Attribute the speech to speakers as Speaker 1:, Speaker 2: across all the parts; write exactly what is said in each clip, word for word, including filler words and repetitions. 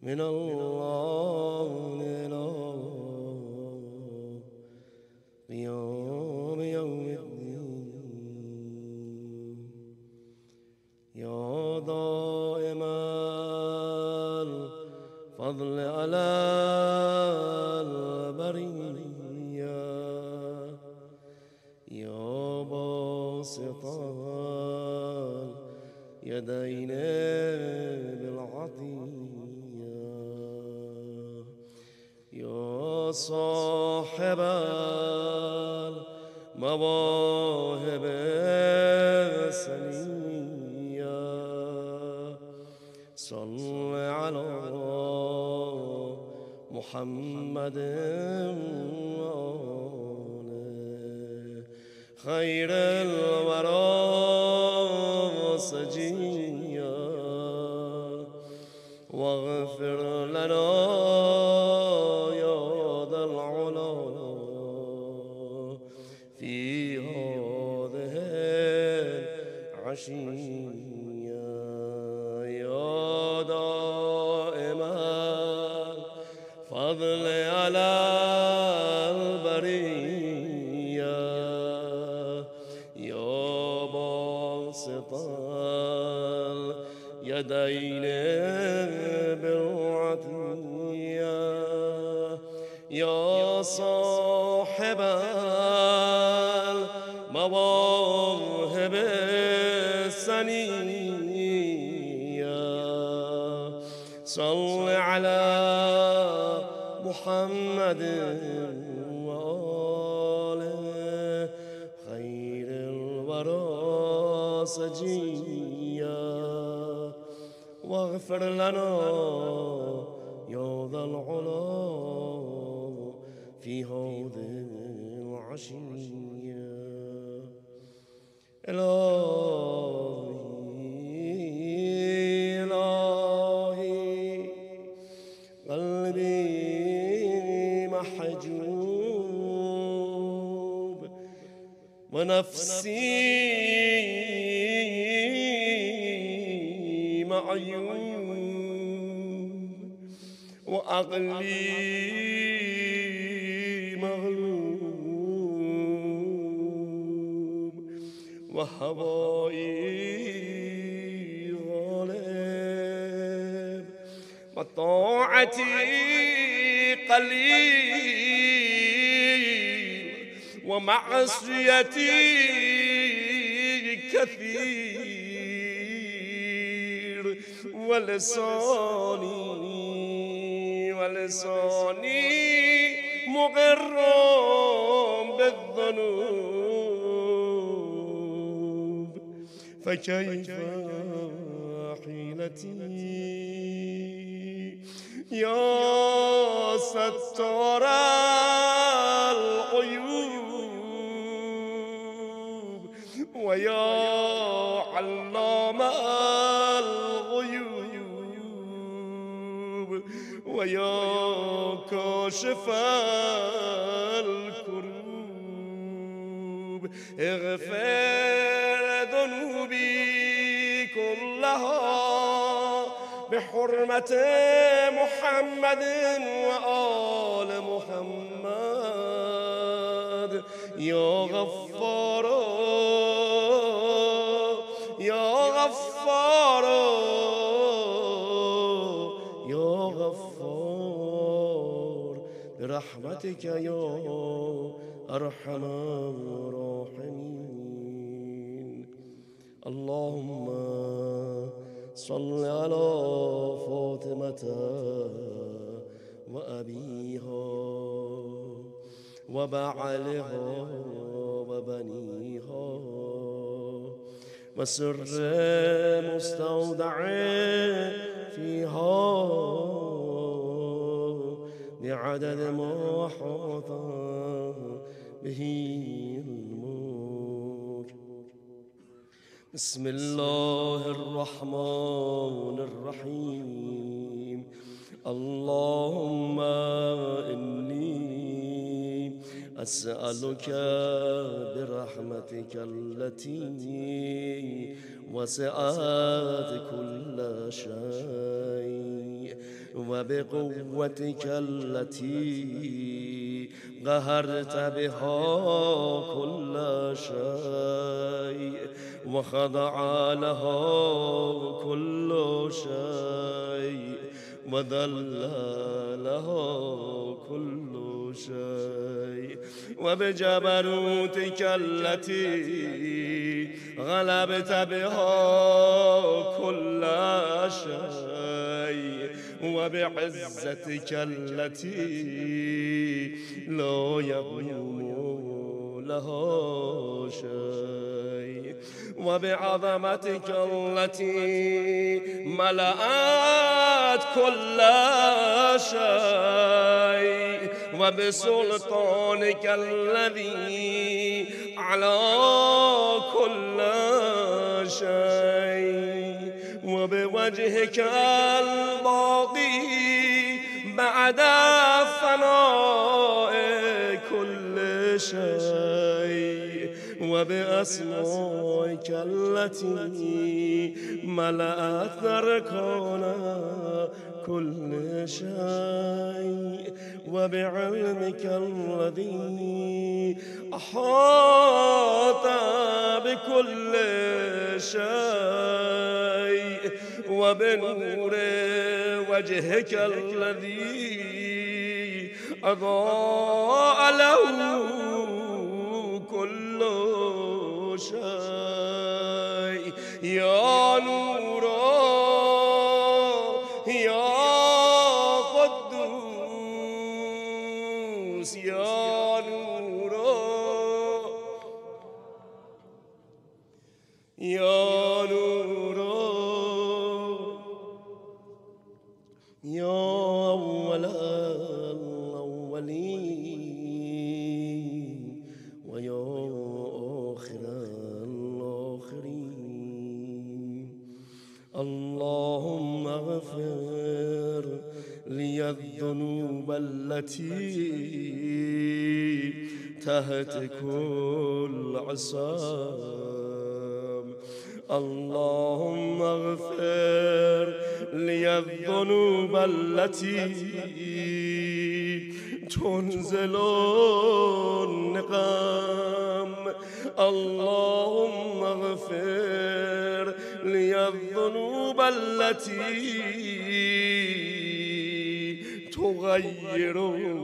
Speaker 1: من الله إلى قيام يوم الدين يا دائم الفضل على البرية يا باسط اليدين بالعطية يا صاحب المواهب السنية صل على محمد وآله خير الورى سجيا واغفر لنا يا ذا العلا في هذه العشية يا دائم الفضل على البرية يا باسط اليدين بالعطية يا صاحب المواهب السنية صل على محمد وآله خير الورى سجيا واغفر لنا يا ذا العلا في هذه العشية إلهي إلهي قلبي محجوب ونفسي معيوب وعقلي مغلوب وهوائي غالب وطاعتي قليل ومعصيتي كثير ولساني ولساني مقر بالذنوب فكيف حيلتي يا ستار العيوب ويا علام الغيوب ويا كاشف الكروب اغفر ذنوبي كلها بحرمة محمد وآل محمد يا غفار يا غفار يا غفار برحمتك يا أرحم الراحمين اللهم صل على فاطمة وأبيها وبعلها وبنيها وسر مستودع فيها بعدد ما حاط به الملك بسم الله الرحمن الرحيم اللهم إني أسألك برحمتك التي وسعت كل شيء وبقوتك التي قهرت بها كل شيء وخضع لها كل شيء وذل لها كل شيء وبجبروتك التي غلبت بها كل شيء وبعزتك التي لا يقوم لها شيء وبعظمتك التي ملأت كل شيء وبسلطانك الذي على كل شيء وبوجهك الباقي بعد فناء كل شيء وبأسمائك التي ملأت أركان كل شيء وبعلمك الذي أحاط بكل شيء وبنور وجهك الذي أضاء له كل شيء يا نور يا قدوس يا نور يا نور يا أول الأولين ويا آخر الآخرين اللهم اغفر لي الذنوب التي تحت كل عصام اللهم اغفر لي الذنوب التي تنزل النقام اللهم اغفر لي الذنوب التي تغير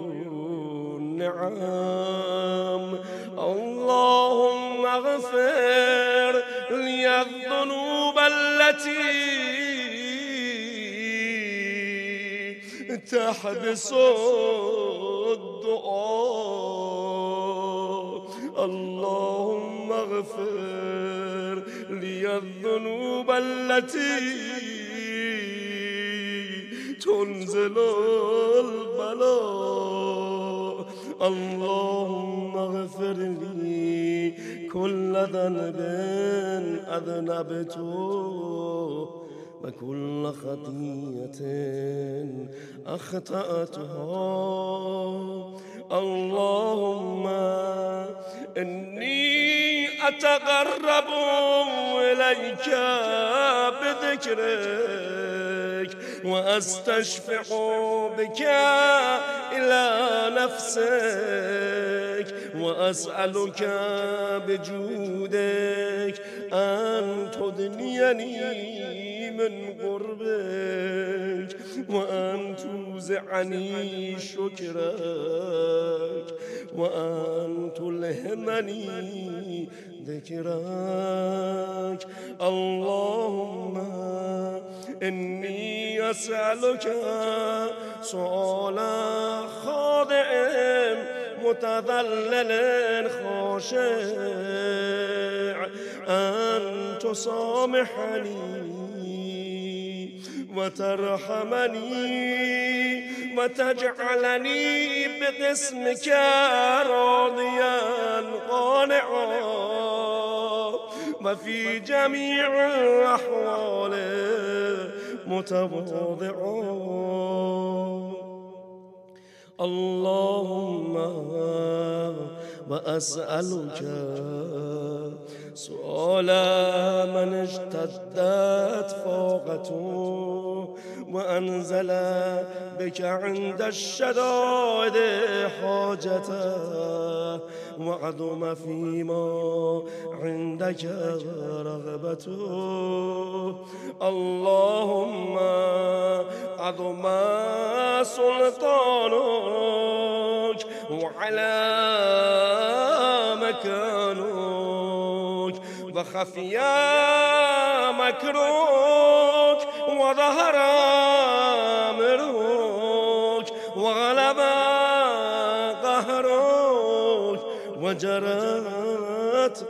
Speaker 1: النعم اللهم اغفر لي الذنوب التي تحبس الدعاء اللهم اغفر لي الذنوب التي تنزل البلاء اللهم اغفر لي كل ذنب أذنبته وكل خطيئة أخطأتها اللهم إني أتقرب إليك بذكرك وأستشفع بك إلى نفسك وأسألك بجودك أن تدنيني من قربك وأن توزعني شكرك وأن تلهمني ذكرك اللهم إني أسألك سؤال خاضع متذلل خاشع أن تسامحني وترحمني وتجعلني بقسمك راضيا قانعا وفي جميع الأحوال متواضعا اللهم وأسألك سؤال من اشتدت فاقته وأنزل بك عند الشدائد حاجته وعظم فيما عندك رغبته. اللهم عظم سلطانك وعلى مكانك وخفيا مكروك وظهر أمرك وغلب قهرك وجرت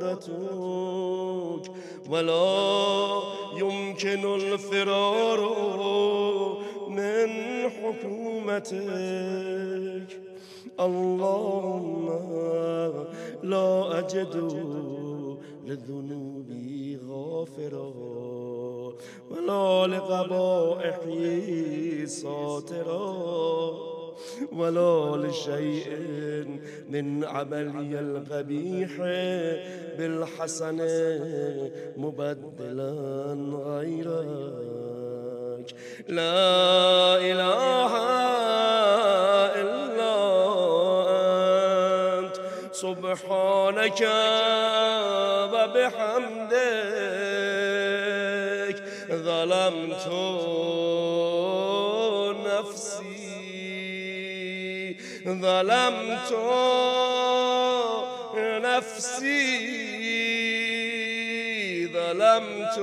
Speaker 1: قدرتك ولا يمكن الفرار من حكومتك. اللهم لا أجد لذنوبي غافرا ولا لقبائحي ساترا ولا لشيء من عملي القبيح بالحسن مبدلا غيرك. لا إله إلا أنت سبحانك وبحمدك ظلمت نفسي ظلمت نفسي ظلمت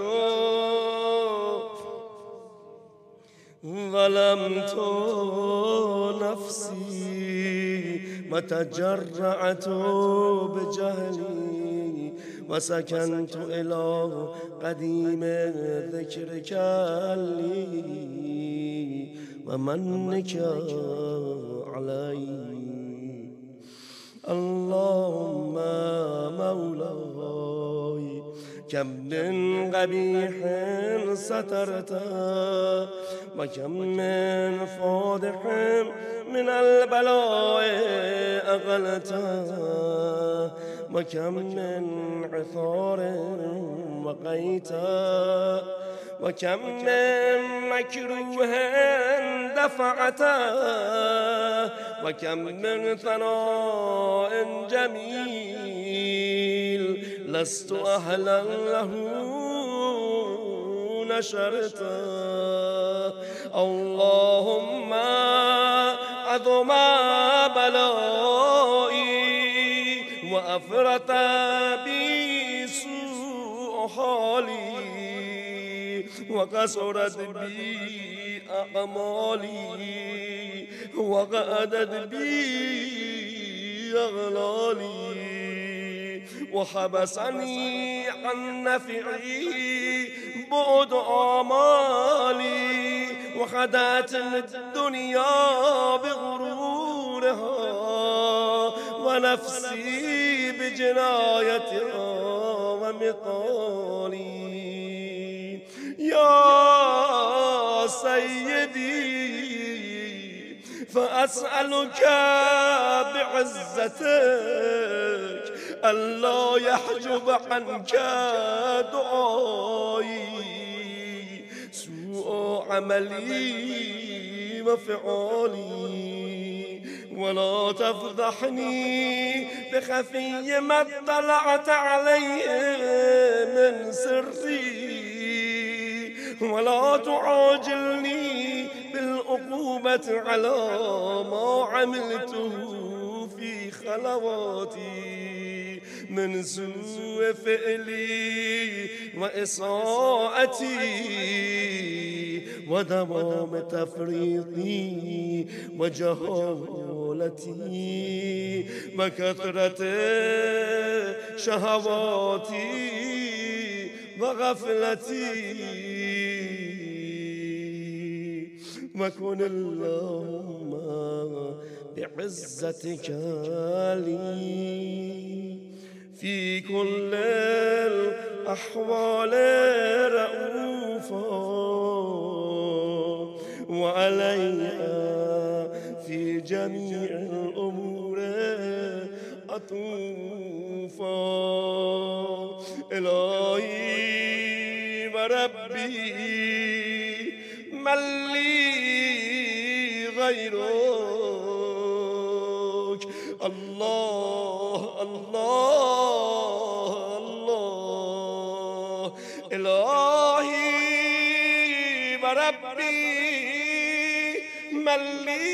Speaker 1: ظلمت نفسي وتجرعت بجهلي وسكنت إلى قديم ذكرك لي ومنك علي. اللهم مولاي كم من قبيح سترته وكم من فاضح من البلاء أغلته وكم من عثار وقيته وكم من مكروه دفعته وكم من ثناء جميل لست أهلا له نشرته. اللهم عظم بلائي وأفرط بي سوء حالي وقصرت بي أعمالي وقعدت بي أغلالي وحبسني عن نفعي بعد آمالي وخدعت الدنيا بغرورها ونفسي بجنايتها ومقالي. يا سيدي فأسألك بعزتك ألا يحجب عنك دعائي سوء عملي وفعالي ولا تفضحني بخفي ما اطلعت عليه من سري ولا تعاجلني بالعقوبة على ما عملته في خلواتي من سوء فعلي وإساءتي ودوام تفريطي وجهالتي وكثرة شهواتي وغفلتي. وكن اللهم بعزتك لي في كل الأحوال رؤوفا وعلي في جميع الأمور أطوفا. إلهي وربي من لي غيرك الله الله الله إلهي وربي من لي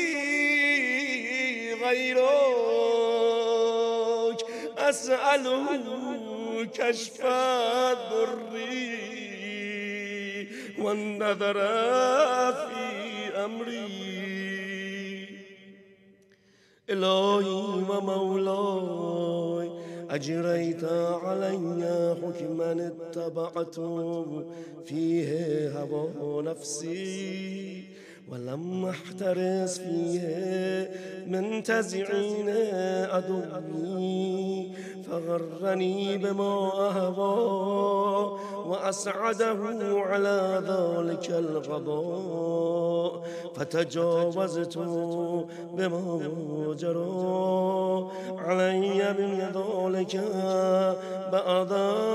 Speaker 1: غيرك أسأله كشف ضري والنظر في أمري إلهي ومولاي أجريت علي حكما اتبعت فيه هوى نفسي ولم احترس فيه من تزعين عدوي فغرني بما أهوى وأسعده على ذلك الغضاء فتجاوزت بما جرى علي من ذلك بعد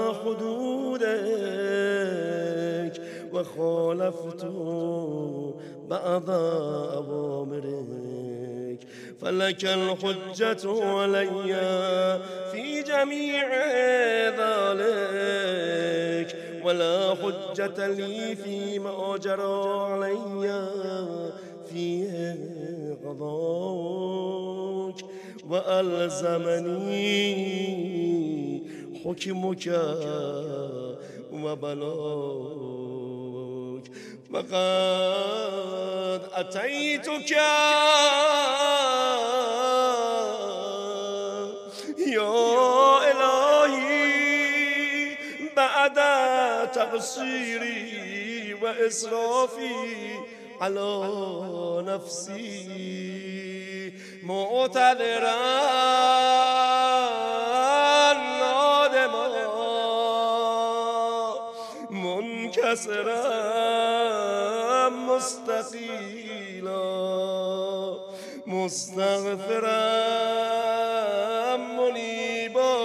Speaker 1: حدودك وخالفت بعض أوامرك فلك الحجة علي في جميع ذلك ولا حجة لي فيما جرى علي فيه قضاك وألزمني حكمك وبلاك فقد أتيتك يا إلهي بعد تقصيري وإسرافي على نفسي معتذرا نادما منكسرا مستقيلا مستغفرا منيبا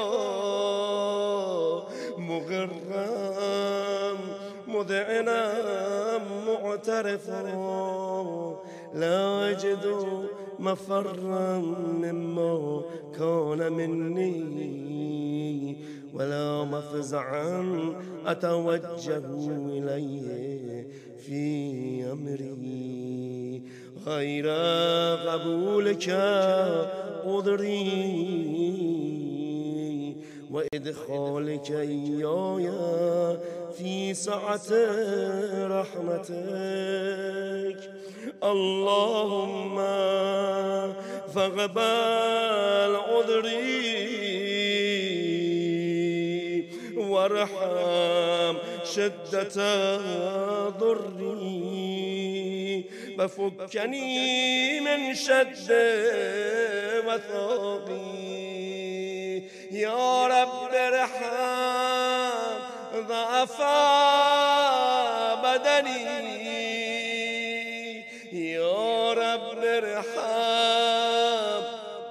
Speaker 1: مغرا مذعنا معترفا لا أجد مفرا مما كان مني ولا مفزعا أتوجه إليه في أمري غير قبولك قدري وإدخالك إياي في سعة رحمتك اللهم فاقبل عذري وارحم شدة ضري وفكني من شد وثاقي يا رب ارحم ضعف بدني يا رب ارحم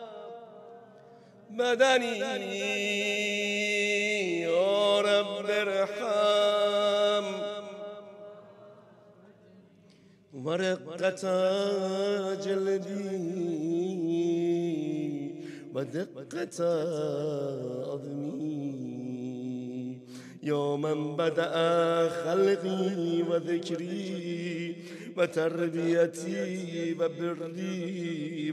Speaker 1: بدني يا رب ارحم ورقة جلدي ودقة عظمي يا من بدأ خلقي وذكري وتربيتي وبري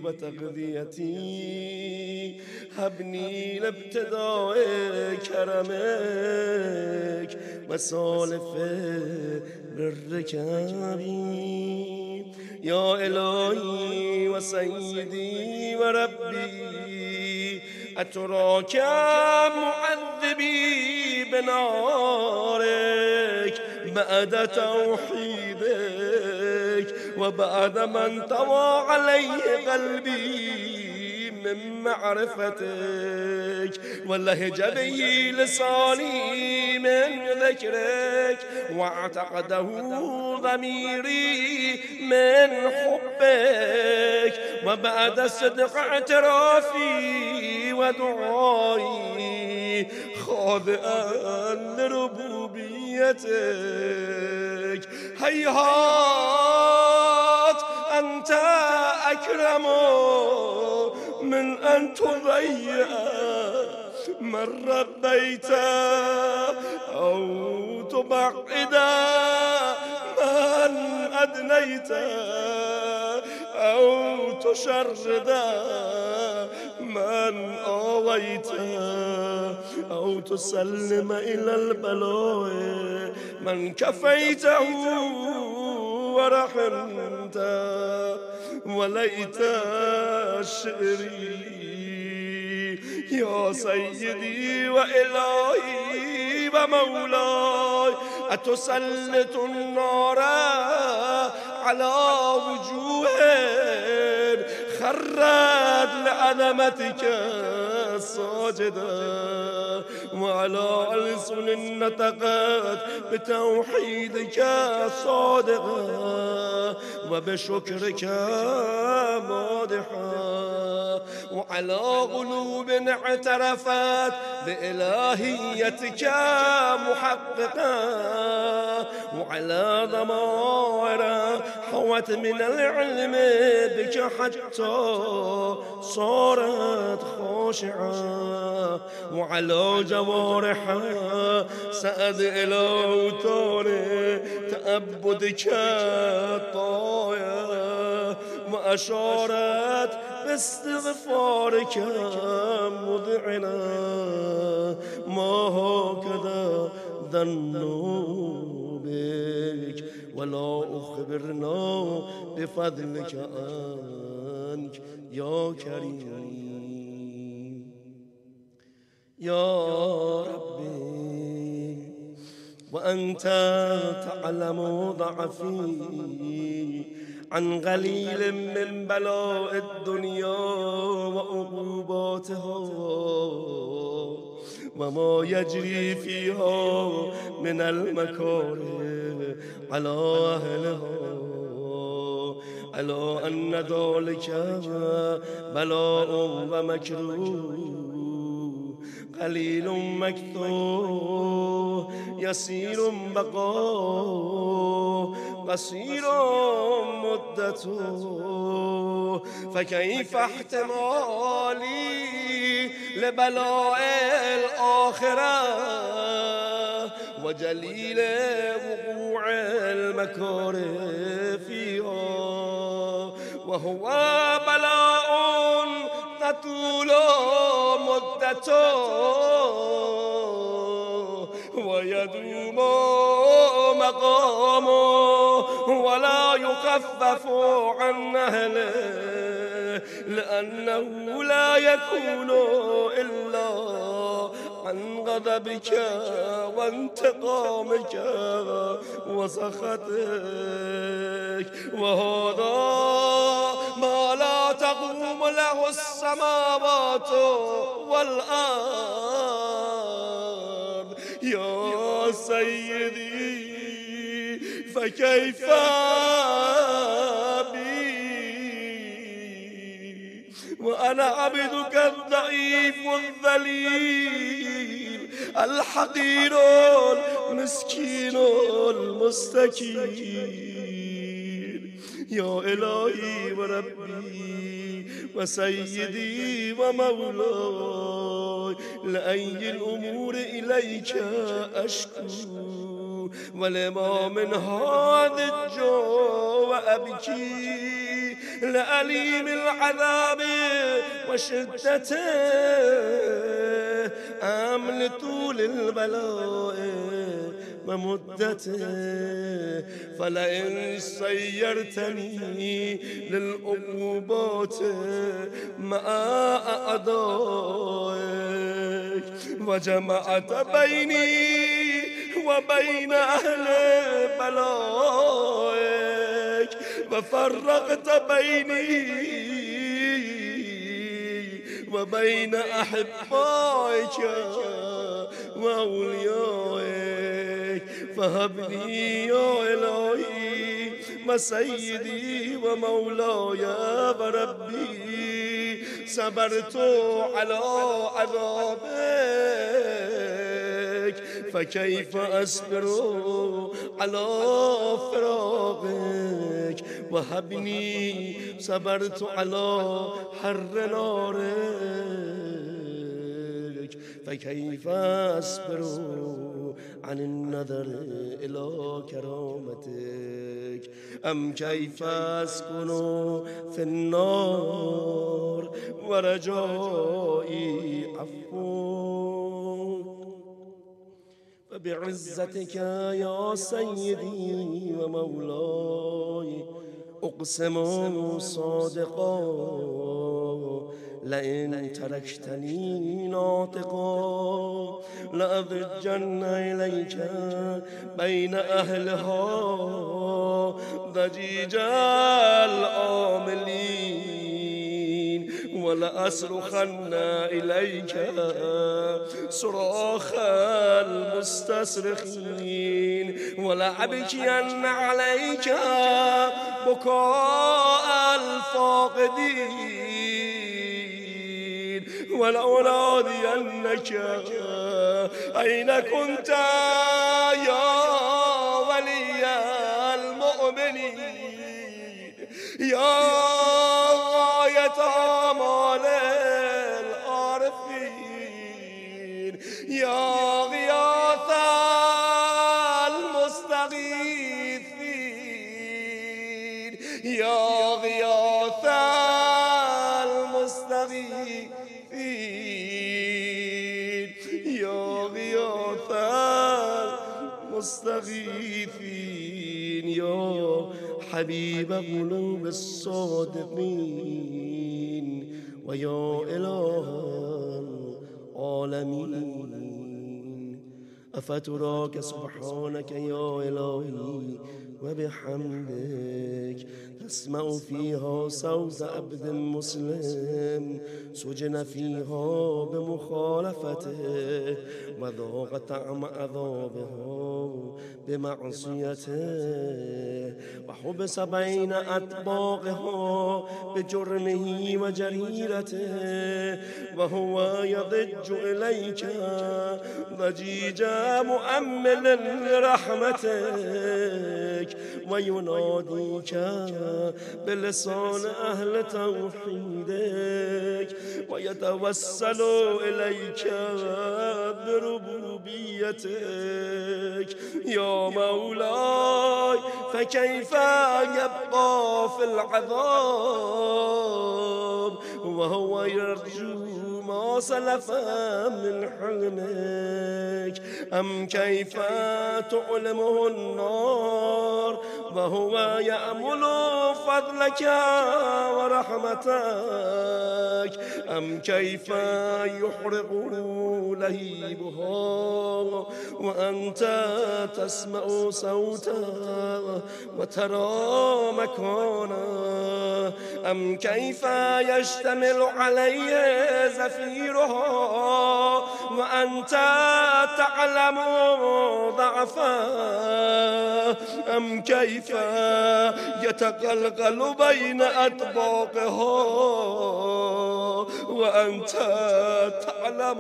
Speaker 1: وتغذيتي هبني لابتداء كرمك وسالف بركابي يا إلهي وسيدي وربي أتراك معذبي بنارك بعد توحيدك وبعد من طوى عليه قلبي من معرفتك ولهج به لساني من ذكرك واعتقده ضميري من حبك وبعد صدق اعترافي ودعائي خاضعا لربوبيتك. هيهات أنت أكرم من أن تضيع من ربيت أو تبعد من أدنيت أو تشرد من آويت أو تسلم إلى البلاء من كفيته ورحمت. وليت شعري يا سيدي وإلهي ومولاي أتسلط النار على وجوه خرت لعظمتك ساجدة وعلى ألسن نطقت بتوحيدك صادقة وبشكرك مادحة وعلى قلوب اعترفت بإلهيتك محققة وعلى ضمائر حوت من العلم بك حتى صارت خاشعة وعلى جوارح سأد إلى أوتار تأبدك طايا وأشارت باستغفارك مذعنا ما هكذا ظنوا بك ولا أخبرنا بفضلك عنك يا كريم يا ربي. وأنت تعلم ضعفي عن قليل من بلاء الدنيا وعقوباتها وما يجري فيها من المكاره على أهلها على أن ذلك بلاء ومكروه قليل مكثور يسير بقاء قصير مدته. فكيف احتمالي لبلاء الآخرة وجليل وقوع المكاره فيها وهو بلاء تطول مدته ويدوم مقامه ولا يخفف عن أهله لأنه لا يكون إلا عن غضبك وانتقامك وسخطك. وهذا ما لا تقوم له السماوات والأرض يا سيدي. فكيف بي وأنا عبدك الضعيف والذليل الحقير المسكين المستكين يا إلهي وربي وسيدي ومولاي. لأي الأمور إليك أشكو ولما من هذا الجو وأبكي لأليم العذاب وشدته أم لطول البلاء ومدته. فلئن سيرتني للعقوبات مع أعدائك وجمعت بيني وبين أهل بلائك وفرقت بيني وبين أحبائك وأوليائك فهب لي يا إلهي وسيدي ومولاي وربي. صبرت على عذابك فكيف أصبر على فراقك وهبني صبرت على حر نارك فكيف أصبر عن النظر إلى كرامتك أم كيف أسكن في النار ورجائي عفوك فبعزتك يا سيدي ومولاي أقسم صادقا لئن تركتني ناطقا لأضجن إليك بين أهلها ضجيج العاملين ولأصرخن إليك صراخ المستصرخين ولأبكين عليك بكاء الفاقدين ولأنادينك أين كنت يا ولي المؤمنين يا غاية آمال العارفين يا غياث المستغيثين يا غياث المستغيثين يا غياث المستغيثين يا حبيب قلوب الصادقين ويا إله العالمين أفتراك سبحانك يا إلهي وبحمدك تسمع فيها صوت عبد مسلم سجن فيها بمخالفته وذاق طعم عذابها بمعصيته وحبس بين أطباقها بجرمه وجريرته وهو يضج إليك ضجيج مؤمل رحمتك ويناديك بلسان أهل توحيدك ويتوسل إليك بربوبيتك يا مولاي فكيف يبقى في العذاب وهو يرجو ما سلف من حلمك أم كيف تعلمه النار وهو يأمل فضلك ورحمتك أم كيف يحرق لهيبها وأنت تسمع صوتها وترى مكانها أم كيف يشتمل عليه زفيرها وأنت تعلم ضعفا أم كيف يتقلقل بين أطباقها وأنت تعلم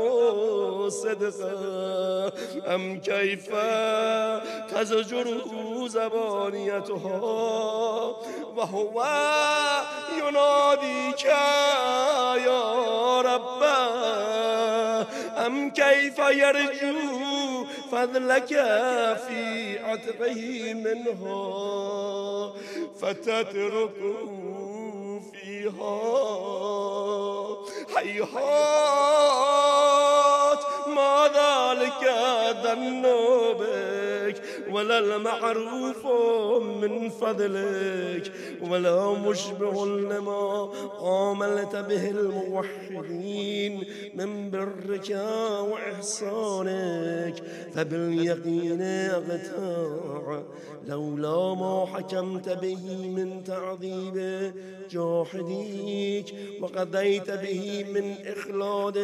Speaker 1: صدقا أم كيف تزجر زبانيتها وهو يناديك يا رب أم كيف يرجو فضلك في عتقه منها فتترك فيها هيهات ما ذلك ذنوبك ولا المعروف من فضلك ولا مشبه لما عاملت به الموحدين من برك وإحسانك فباليقين أقتاع لولا ما حكمت به من تعذيب جاحديك وقضيت به من إخلاد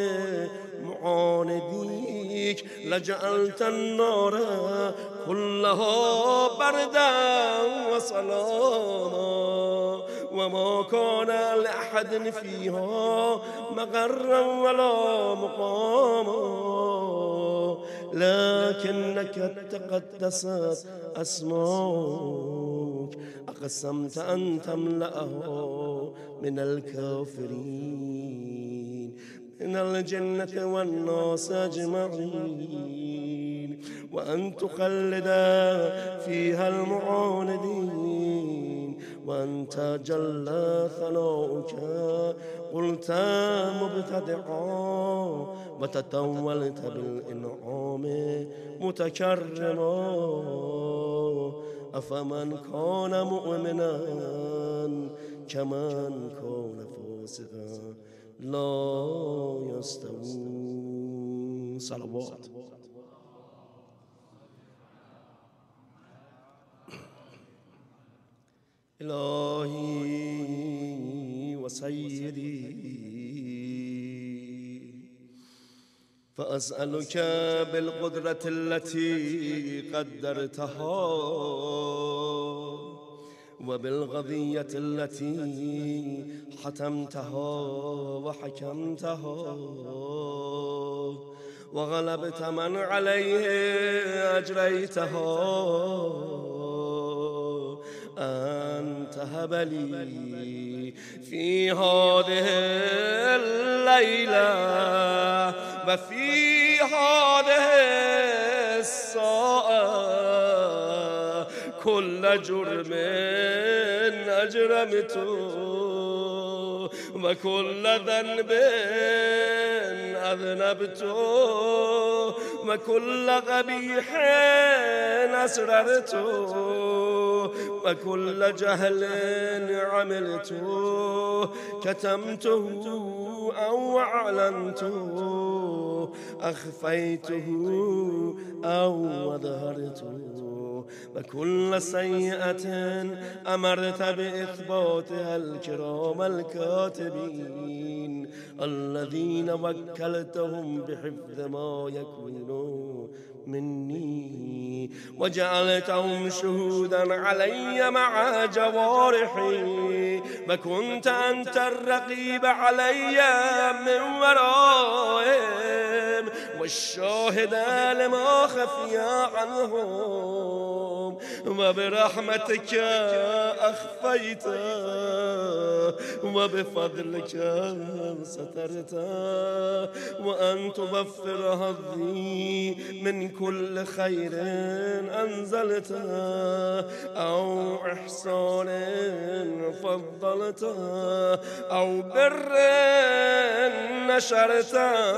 Speaker 1: معانديك لجعلت النار كلها بردا وسلاما وما كان لأحد فيها مقرا ولا مقاما لكنك تقدست أسماك أقسمت أن تملأها من الكافرين من الجنة والناس أجمعين وأن تخلد فيها المعاندين وأنت جل ثناؤك قلت مبتدعا وتطولت بالإنعام متكرما أفمن كان مؤمنا كمن كان فاسقا لا يستوون. صلوات. إلهي وسيدي فأسألك بالقدرة التي قدرتها وبالقضية التي حتمتها وحكمتها وغلبت من عليه أجريتها أن تهب لي في هذه الليلة وفي هذه الساعة كل جرم أجرمته وكل ذنب أذنبته وكل قبيح أسررته وكل جهل عملته كتمته أو أعلنته أخفيته أو أظهرته وكل سيئة أمرت بإثباتها الكرام الكاتبين الذين وكلتهم بحفظ ما يكون مني وجعلتهم شهودا علي مع جوارحي وكنت أنت الرقيب علي من ورائهم والشاهد لما خفي عنهم وبرحمتك أخفيت وبفضلك سترت وأن توفر هذي من كل خير أنزلت أو إحسان فضلت أو بر نشرت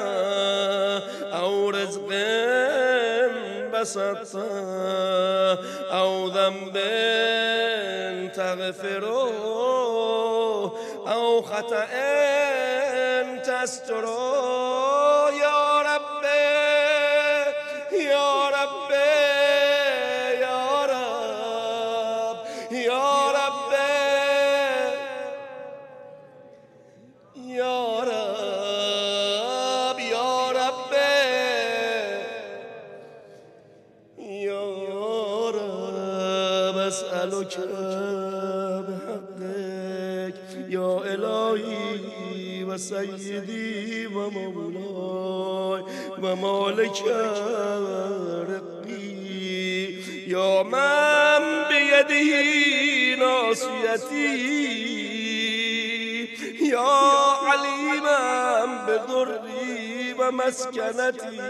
Speaker 1: أو رزق بسطت أو ذنب تغفره أو خطأ تستره يا ربي يا ربي يا رب يا ربي يا رب يا ربي يا رب أسألك بحقك يا إلهي وسيدي ومولاي ومالك رقي يا من بيده ناصيتي يا عليما بضري ومسكنتي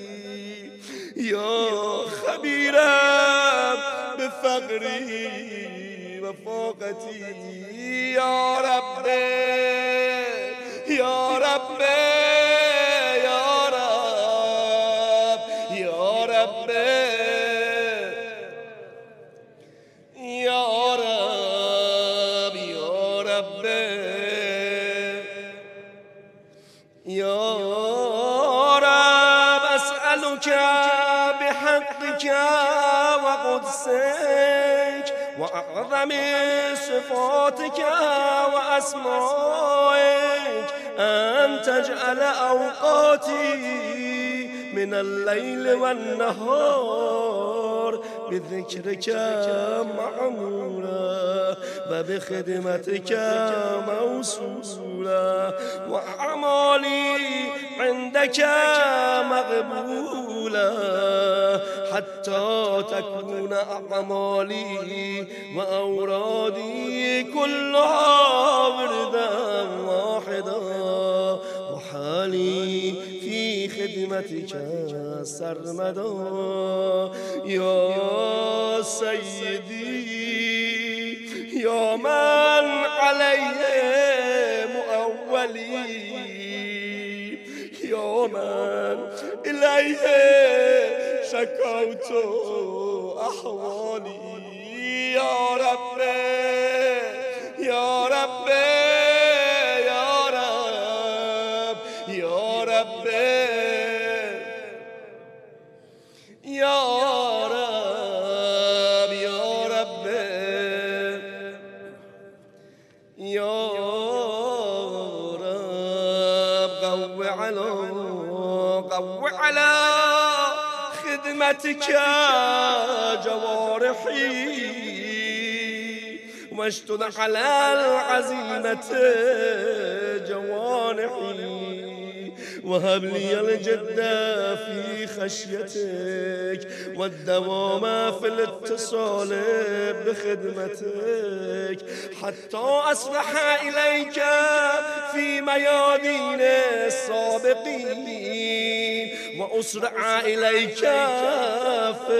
Speaker 1: يا خبيرا بفقري وفاقتي يا ربي يا ربي يا رب يا ربي يا رب يا ربي يا رب أسألك بحقك وقدسك وأعظم صفاتك وأسمائك أن تجعل أوقاتي من الليل والنهار بذكرك معمورا وبخدمتك موصولا وأعمالي عندك مقبولا حتى تكون أعمالي وأورادي كلها وردا واحدا وحالي في خدمتك سرمدا يا سيدي يا من عليه مؤولي يا من إليه شكوت أحوالي يا ربي يا ربي يا رب يا ربي يا رب يا ربي يا رب قو على قو على خدمتك جوارحي واشتد على العزيمة جوانحي وهب لي الجد في خشيتك والدوام في الاتصال بخدمتك حتى أصبح إليك في ميادين السابقين وأسرع إليك في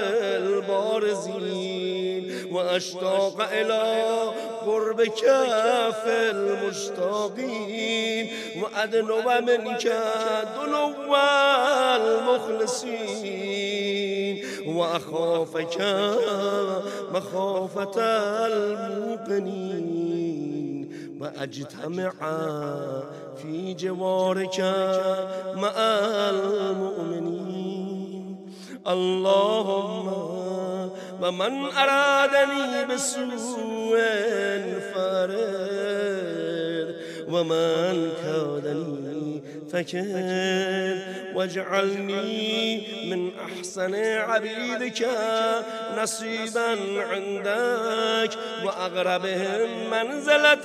Speaker 1: البارزين وأشتاق إلى قربك في المشتاقين وأدنو منك دنو المخلصين وأخافك مخافة الموقنين وأجتمع في جوارك مع المؤمنين اللهم ومن أرادني بسوء فارد ومن كادني فكر واجعلني من أحسن عبيدك نصيبا عندك وأغربهم منزلة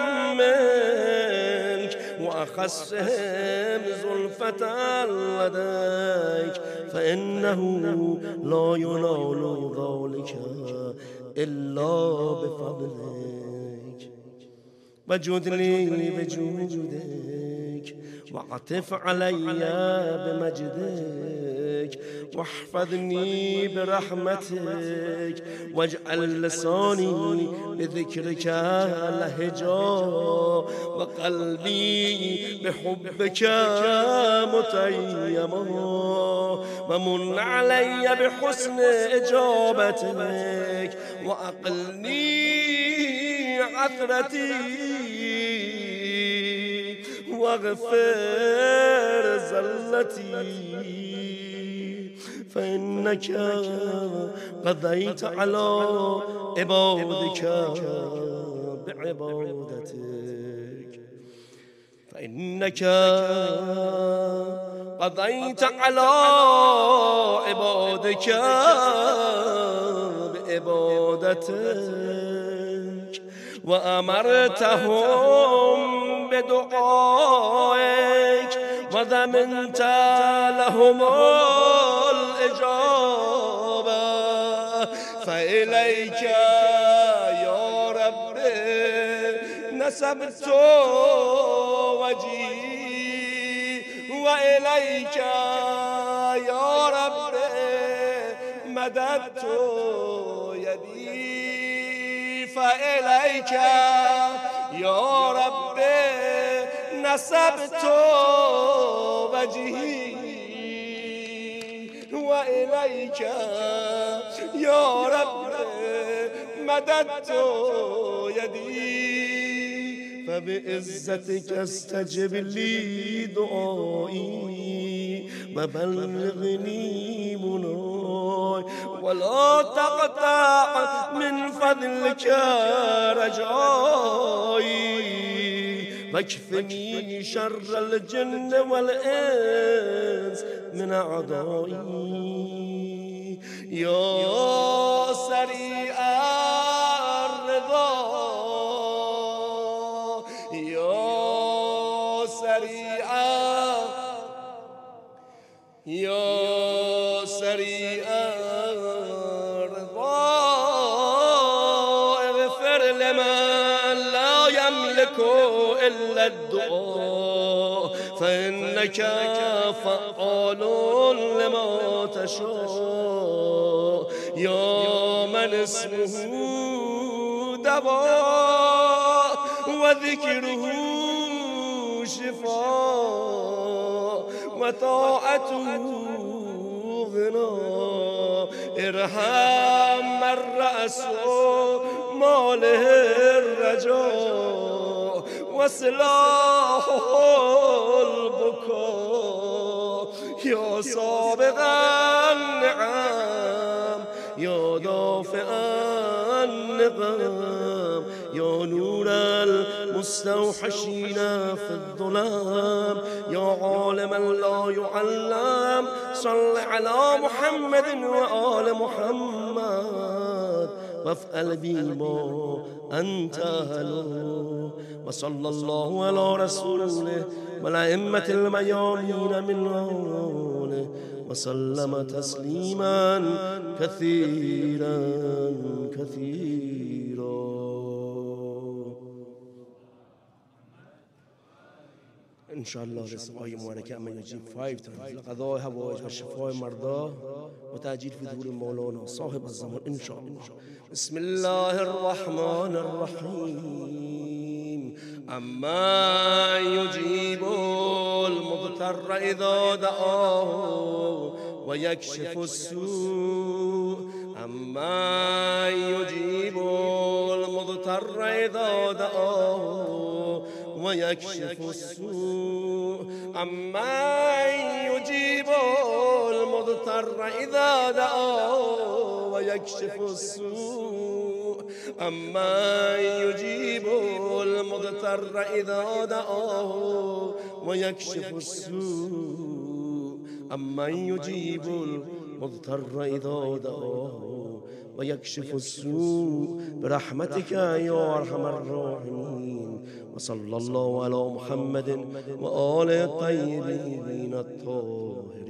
Speaker 1: منك وأخصهم زلفة لديك فإنه لا ينال ذلك إلا بفضلك وجد لي بجودك وعطف علي بمجدك واحفظني برحمتك واجعل لساني بذكرك لهجا وقلبي بحبك متيما ومن علي بحسن إجابتك وأقلني عثرتي واغفر زلتي فإنك قضيت على عبادك بعبادتك فإنك قضيت على عبادك بعبادتك وأمرتهم بدعائك وضمنت لهم الإجابة فإليك يا رب نسبت وجهي وإليك يا رب مددت يدي فإليك يا رب نسبت وجهي وإليك يا رب مددت يدي فبعزتك استجب لي دعائي وبلغني مناي ولا تقطع من فضلك رجائي واكفني شر الجن والإنس من أعدائي يا يا سريع الرضا اغفر لمن لا يملك إلا الدعاء فإنك فعال لما تشاء يا من اسمه دواء وذكره شفاء وطاعته غنى ارحم من رأس ماله الرجاء وسلاح البكاء يا سابق النعم يا دافع النقم يا نور المستوحشين في الظلام يا عالما لا يعلم صل على محمد وآل محمد وافعل بما أنت أهله وصلى الله على رسوله والأئمة الميامين من آله وسلم تسليما كثيرا كثيرا. إن شاء الله رزقای مبارکه اما یجیب فایو تایمز لقضاء حوائج و شفای مرضا و تعجیل في ظهور مولانا صاحب الزمان إن شاء الله. بسم الله الرحمن الرحيم أما يجيب المضطر إذا دعاه ويكشف السوء أما يجيب المضطر إذا دعاه ويكشف السوء أما يجيب المضطر إذا دعاه ويكشف السوء أما يجيب المضطر إذا دعاه ويكشف السوء أما يجيب المضطر إذا دعاه ويكشف السوء برحمتك يا أرحم الراحمين. وصلى الله على محمد وآله الطيبين الطاهرين.